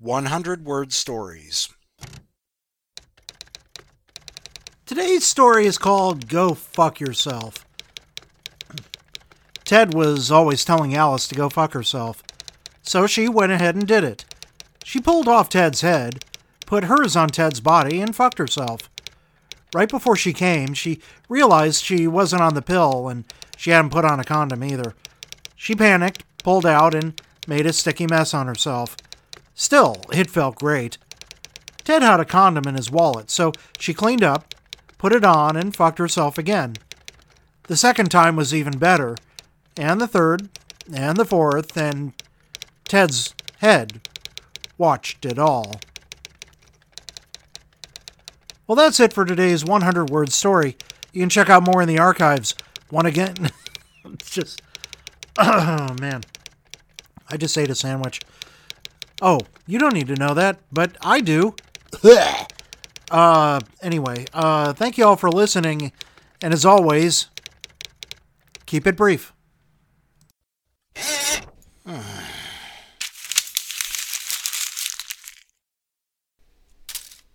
100-word stories. Today's story is called Go Fuck Yourself. Ted was always telling Alice to go fuck herself, so she went ahead and did it. She pulled off Ted's head, put hers on Ted's body, and fucked herself. Right before she came, she realized she wasn't on the pill, and she hadn't put on a condom either. She panicked, pulled out, and made a sticky mess on herself. Still, it felt great. Ted had a condom in his wallet, so she cleaned up, put it on, and fucked herself again. The second time was even better, and the third, and the fourth, and Ted's head watched it all. Well, that's it for today's 100-word story. You can check out more in the archives. One again. It's just... Oh, man. I just ate a sandwich. Oh, you don't need to know that, but I do. Anyway, thank you all for listening. And as always, keep it brief.